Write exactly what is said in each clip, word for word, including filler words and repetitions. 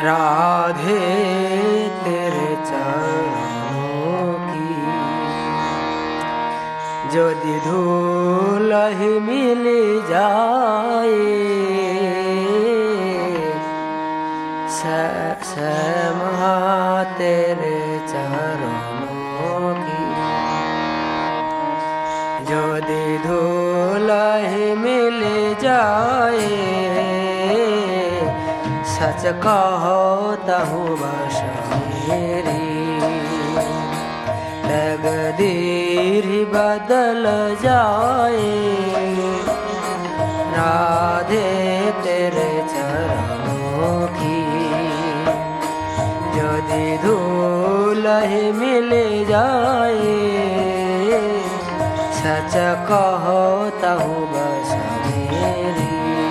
राधे तेरे चरणों की यदि धूल ही मिल जाए श्यामा तेरे चरणों की यदि धूल ही मिल जाए सच कहता हूँ बस मेरी तकदीर बदल जाए राधे तेरे चरणों की यदि धूल ही मिल जाए सच कहता हूँ बस मेरी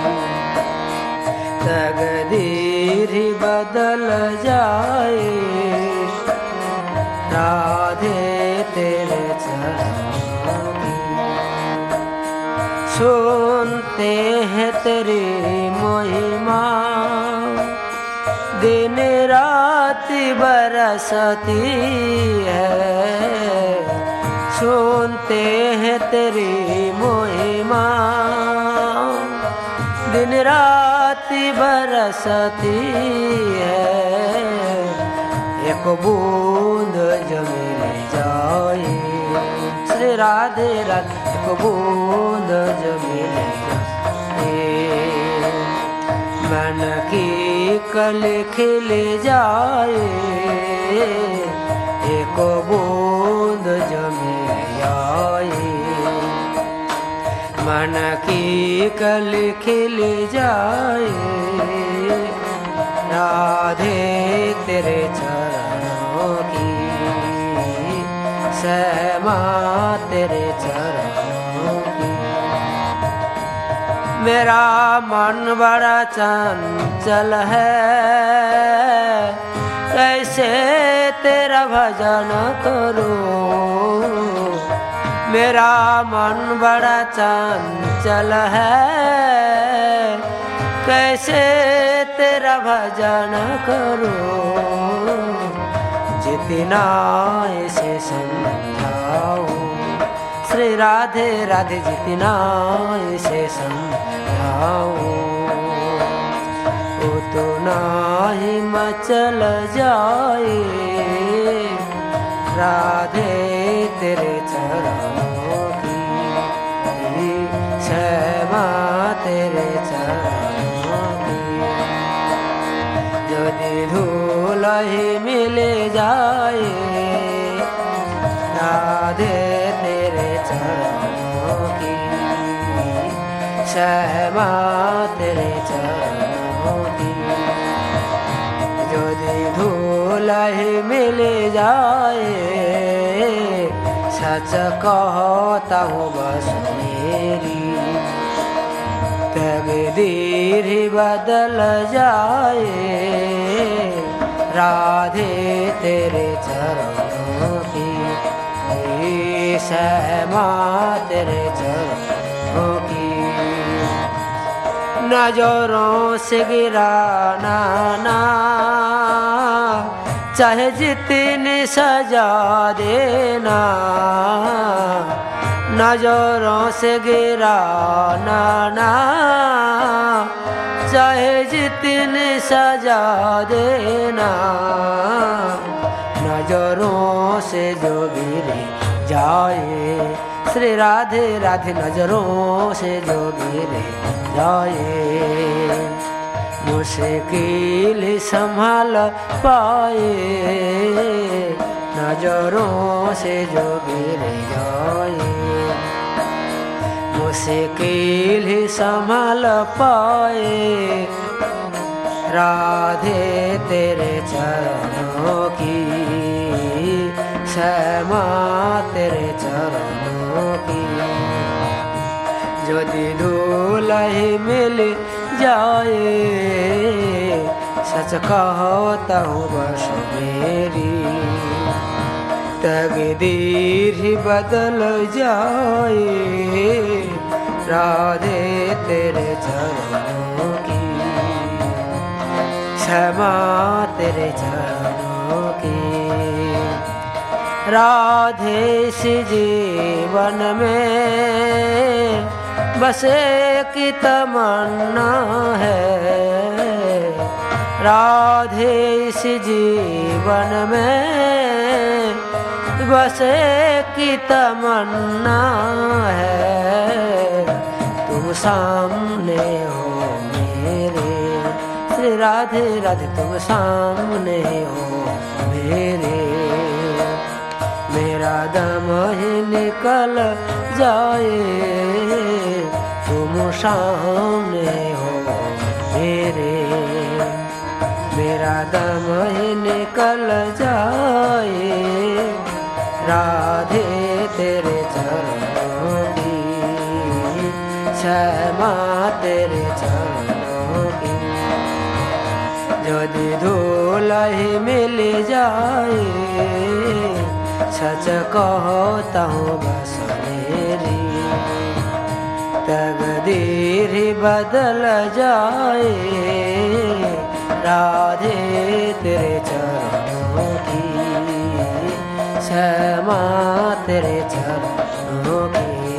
तकदीर बदल जाए राधे तेरे चरणों की सुनते हैं तेरी महिमा दिन रात बरसती है सुनते हैं तेरी महिमा दिन रात बरसती है एक बूंद जो मिल जाए श्री राधे राधे एक बूंद जो मिल जाए मन की कल खिल जाए एक बूंद जो मिल जाए मन की कल खिल जाए राधे तेरे चरणों की श्यामा तेरे चरणों की मेरा मन बड़ा चंचल है कैसे तेरा भजन करूं मेरा मन बड़ा चंचल है कैसे तेरा भजन करूं जितना इसे समझाऊं श्री राधे राधे जितना इसे समझाऊं उतना ही मचल जाए राधे तेरे चरणों की श्यामा तेरे चरणों की यदि धूल ही मिल जाए राधे तेरे चरणों की श्यामा तेरे चरणों की यदि धूल ही मिल जाए सच कहता हूँ बस मेरी तकदीर बदल जाए राधे तेरे चरणों की श्यामा तेरे चरणों की नजरों से गिराना ना चाहे जितनी सजा देना नजरों से गिराना ना चाहे जितनी सजा देना नजरों से जो गिर जाए श्री राधे राधे नजरों से जो गिर जाए मुश्किल संभाल पाए नजरों से जो गिर जाए मुश्किल संभाल पाए राधे तेरे चरणों की श्यामा तेरे चरणों की यदि धूल ही मिल जाए सच कहता हूँ बस मेरी तकदीर ही बदल जाए राधे तेरे चरणों की क्षमा तेरे चरणों की। राधे इस जीवन में बस एक तमन्ना है, राधे इस जीवन में बस एक तमन्ना है, तुम सामने हो मेरे। श्री राधे राधे तुम सामने हो मेरे, मेरा दम ही निकल जाए तुम सामने हो मेरे, मेरा दम ही निकल जाए राधे तेरे चरणों की, क्षमा तेरे चरणों की। यदि धूल ही मिल जाए सच कहता हूँ बस मेरी, तकदीर ही बदल जाए राधे तेरे चरणों की, क्षमा तेरे चरणों की।